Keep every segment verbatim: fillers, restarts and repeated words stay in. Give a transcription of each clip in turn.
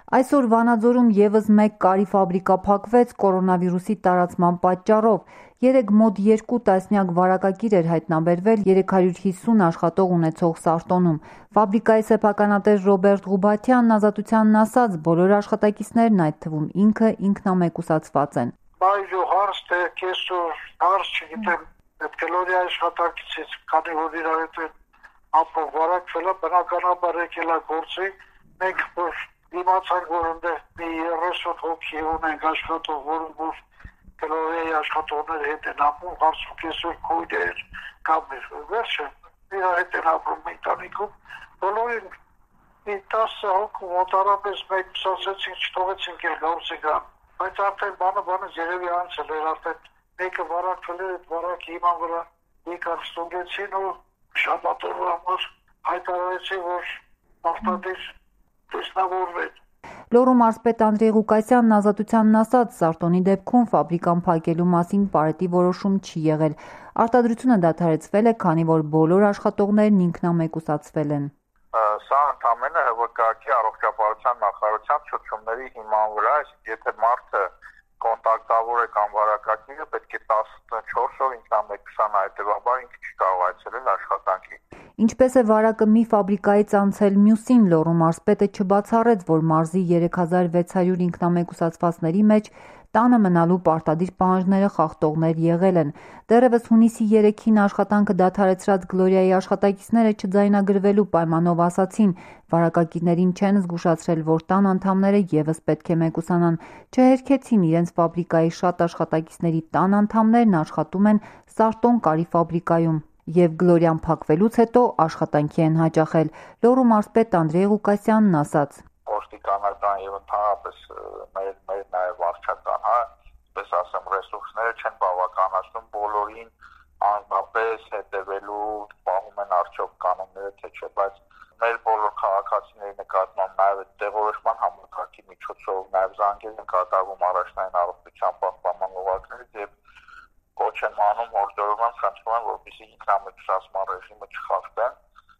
Այսօր Վանաձորում ևս մեկ կարի ֆաբրիկա փակվեց կորոնավիրուսի տարածման պատճառով։ Երեկ մոտ երկու տասնյակ վարակագիր էր հայտնաբերվել երեք հարյուր հիսուն աշխատող ունեցող Սարտոնում։ Ֆաբրիկայի սեփականատեր Ռոբերտ Ղուբաթյանն Ազատությանն ասաց, բոլոր աշխատակիցներն, այդ թվում ինքը, ինքնամեկուսացված են։ Բայժո հարց թե կեսօր հարց չգիտեմ, այդ գլորիա աշխատակիցից, քանի որ իրար հետ ապով վարակվել է, բնականաբար եկել է գործի, մենք որ դիմացանք, որ ընդեղ մի երեսուն հոգի ունենք աշխատող, որում որ գլորիայի աշխատողներ հետ են ապում, հարցում կեսօր կույդեր կամ էր, վերջը իրար հետ են ապրում ընտանիքում, բոլորին մի տասը հոգու մոտարապես մեկ պսասեցինք, չթողեցինք էլ գործի գան, բայց արդեն բանը բանը երևի անցել էր, արդեն մեկը վարակվել էր, այդ վարակի հիման վրա եկան ստուգեցին ու շաբաթօրվա համար հայտարարեցին, որ արտադիր տեսնավորվեն։ Լոռու մարզպետ Անդրեյ Ղուկասյանն Ազատությանն ասաց, Սարտոնի դեպքում ֆաբրիկան փակելու մասին պարետի որոշում չի եղել։ Արտադրությունը դադարեցվել է, քանի որ բոլոր աշխատողներն ինքնամեկուսացվել են։ Սա ընդամենը ՀՎԿ-ի առողջապահության նախարարության ցուցումների հիման վրա, եթե մարդը կոնտակտավոր է կամ վարակագիրը, պետք է տասնչորս օր ինքնամեկուսանա, հետևաբար ինքը չի կարող այցելել աշխատանքի։ Ինչպես է վարակը մի ֆաբրիկայից անցել մյուսին, Լոռու մարզպետը չբացառեց, որ մարզի երեք հազար վեց հարյուր ինքնամեկուսացվածների մեջ տանը մնալու պարտադիր պահանջները խախտողներ եղել են։ Դեռևս հունիսի երեքին աշխատանքը դադարեցրած Գլորիայի աշխատակիցները չձայնագրվելու պայմանով ասացին, վարակագիրներին չեն զգուշացրել, որ տան անդամները ևս պետք է մեկուսանան, չհերքեցին իրենց ֆաբրիկայի շատ աշխատակիցների տան անդամներն աշխատում են Սարտոն կարի ֆաբրիկայում և Գլորիան փակվելուց հետո աշխատանքի են հաճախել։ Լոռու մարզպետ Անդրեյ Ղուկասյանն ասաց. Ոստիկանական եւ ընդհանրապես մեր մեր նաեւ վարչական, հա, այսպես ասեմ, ռեսուրսները չեն բավականացնում բոլորին անձնապես հետևելու, պահում են արդյոք կանոնները թե չէ, բայց մեր բոլոր քաղաքացիների նկատմամբ նաեւ այդ տեղորոշման համակարգի միջոցով նաեւ զանգեր են կատարվում առաջնային առողջության պահպանման օղակներից եւ կոչ են անում հորդորում խնդրում են, որպեսզի ինքնամեկուսացման ռեժիմը չխախտեն,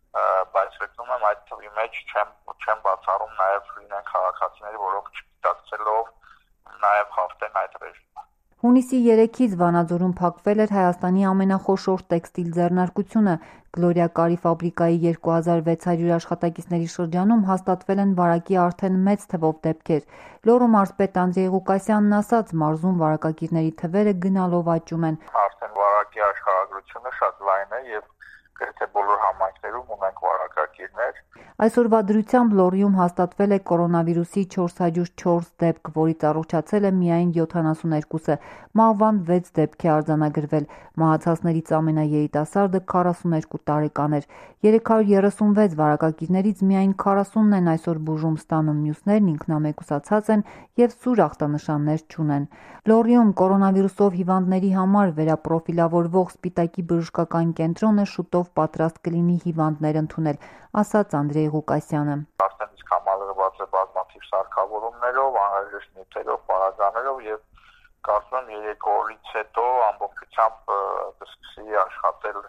բայց հետնում եմ այդ թվի մեջ չեմ չեմ բացառում նաև լինեն քաղաքացիների, որոնք չգիտակցելով նաև խախտեն այդ ռեժիմը։ Հունիսի երեքից Վանաձորում փակվել էր Հայաստանի ամենախոշոր տեքստիլ ձեռնարկությունը։ Գլորիա կարի ֆաբրիկայի երկու հազար վեց հարյուր աշխատակիցների շրջանում հաստատվել են վարակի արդեն մեծ թվով դեպքեր։ Լոռու մարզպետ Անդրեյ Ղուկասյանն ասաց, մարզում վարակագիրների թվերը գնալով աճում են։ Արդեն վարակի աշխարհագրությունը շատ լայն է եւ գրեթե բոլոր համայնքներում ունենք վարակագիրներ։ Այսօրվա դրությամբ Լոռիում հաստատվել է կորոնավիրուսի չորս հարյուր չորս դեպք, որից առողջացել է միայն յոթանասունհինգը, մահվան վեց դեպք է արձանագրվել, մահացածներից ամենաերիտասարդը քառասունհինգ տարեկան էր։ երեք հարյուր երեսունվեց վարակագիրներից միայն քառասունն են այսօր բուժում ստանում, մյուսներն ինքնամեկուսացած են եւ սուր ախտանշաններ չունեն։ Լոռիում կորոնավիրուսով հիվանդների համար վերապրոֆիլավորվող Սպիտակի բժշկական կենտրոնը շուտով պատրաստ կլինի հիվանդներ ընդունել, ասաց Անդրեյ Ղուկասյանը։ Արդեն իսկ համալրված է բազմաթիվ սարքավորումներով, անհրաժեշտ նյութերով, պարագաներով եւ կարծում եմ երեք օրից հետո ամբողջությամբ կսկսի աշխատել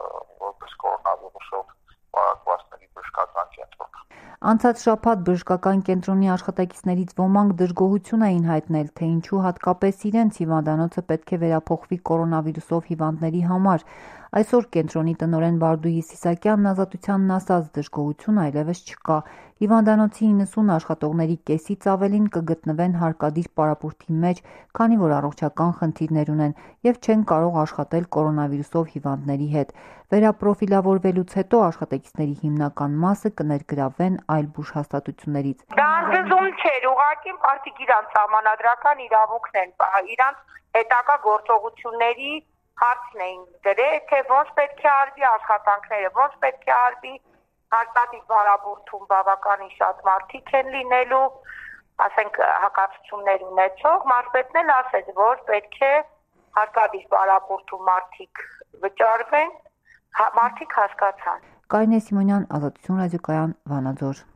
որպես կորոնավիրուսով վարակվածների բժշկական կենտրոն։ Անցած շաբաթ բժշկական կենտրոնի աշխատակիցներից ոմանք դժգոհություն էին հայտնել, թե ինչու հատկապես իրենց հիվանդանոցը պետք է վերափոխվի կորոնավիրուսով հիվանդների համար։ Այսօր կենտրոնի տնօրեն Բարդուհի Սիսակյանն Ազատությանն ասաց, դժգոհություն այլևս չկա։ Հիվանդանոցի իննսուն աշխատողների կեսից ավելին կգտնվեն հարկադիր պարապուրդի մեջ, քանի որ առողջական խնդիրներ ունեն եւ չեն կարող աշխատել կորոնավիրուսով հիվանդների հետ։ Վերապրոֆիլավորվելուց հետո աշխատակիցների հիմնական մասը կներգրավվեն այլ բուժհաստատություններից։ Դա ընդզում չէր, ուղղակի մարդիկ իրանց համանadrական իրավունքն են, իրանց հետագա գործողությունների հարցն էին դրել, թե ոնց պետք է արվի աշխատանքները, ոնց պետք է արվի հարկադիր բարապուրդում բավականին շատ մարդիկ են լինելու, ասենք հակացություններ ունեցող, մարզպետն էլ ասեց, որ պետք է հարկադիր բարապուրդում մարդիկ վճարվեն, մարդիկ հասկացան։ Կարինե Սիմոնյան, Ազատություն ռադիոկայան, Վանաձոր։